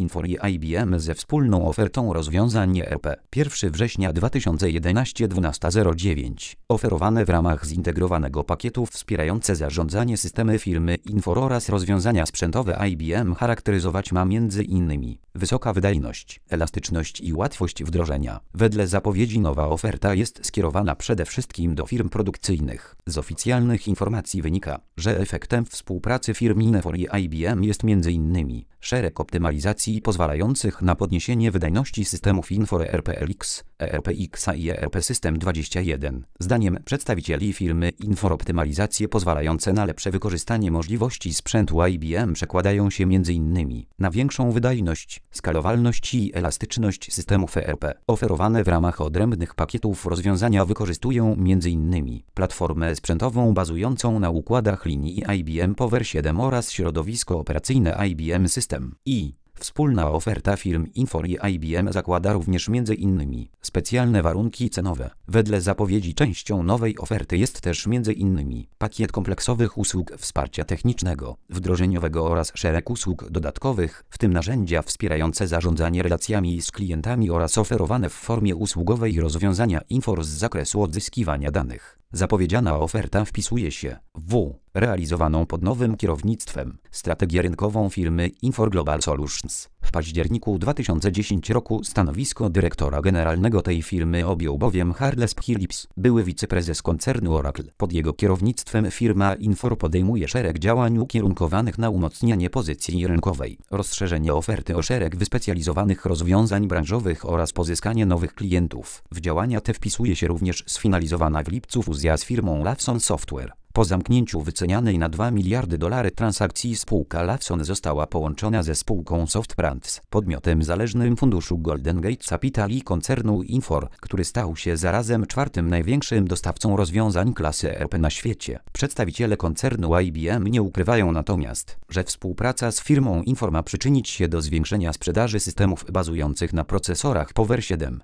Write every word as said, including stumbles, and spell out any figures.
Infor i I B M ze wspólną ofertą rozwiązań E R P. pierwszego września dwa tysiące jedenastego dwunasta zero dziewięć. Oferowane w ramach zintegrowanego pakietu wspierające zarządzanie systemy firmy Infor oraz rozwiązania sprzętowe I B M charakteryzować ma między innymi wysoka wydajność, elastyczność i łatwość wdrożenia. Wedle zapowiedzi nowa oferta jest skierowana przede wszystkim do firm produkcyjnych. Z oficjalnych informacji wynika, że efektem współpracy firm Infor i I B M jest między innymi szereg optymalizacji pozwalających na podniesienie wydajności systemów Infor E R P L X, E R P X i E R P System dwadzieścia jeden. Zdaniem przedstawicieli firmy Infor optymalizacje pozwalające na lepsze wykorzystanie możliwości sprzętu I B M przekładają się między innymi na większą wydajność, skalowalność i elastyczność systemów E R P. Oferowane w ramach odrębnych pakietów rozwiązania wykorzystują między innymi platformę sprzętową bazującą na układach linii I B M Power siedem oraz środowisko operacyjne I B M System i wspólna oferta firm Infor i I B M zakłada również między innymi specjalne warunki cenowe. Wedle zapowiedzi częścią nowej oferty jest też między innymi pakiet kompleksowych usług wsparcia technicznego, wdrożeniowego oraz szereg usług dodatkowych, w tym narzędzia wspierające zarządzanie relacjami z klientami oraz oferowane w formie usługowej rozwiązania Infor z zakresu odzyskiwania danych. Zapowiedziana oferta wpisuje się w realizowaną pod nowym kierownictwem strategię rynkową firmy Infor Global Solutions. W październiku dwa tysiące dziesiątego roku stanowisko dyrektora generalnego tej firmy objął bowiem Charles Phillips, były wiceprezes koncernu Oracle. Pod jego kierownictwem firma Infor podejmuje szereg działań ukierunkowanych na umocnienie pozycji rynkowej, rozszerzenie oferty o szereg wyspecjalizowanych rozwiązań branżowych oraz pozyskanie nowych klientów. W działania te wpisuje się również sfinalizowana w lipcu fuzja z firmą Lawson Software. Po zamknięciu wycenianej na dwa miliardy dolarów transakcji spółka Lawson została połączona ze spółką SoftBrands, podmiotem zależnym funduszu Golden Gate Capital i koncernu Infor, który stał się zarazem czwartym największym dostawcą rozwiązań klasy E R P na świecie. Przedstawiciele koncernu I B M nie ukrywają natomiast, że współpraca z firmą Infor ma przyczynić się do zwiększenia sprzedaży systemów bazujących na procesorach Power siedem.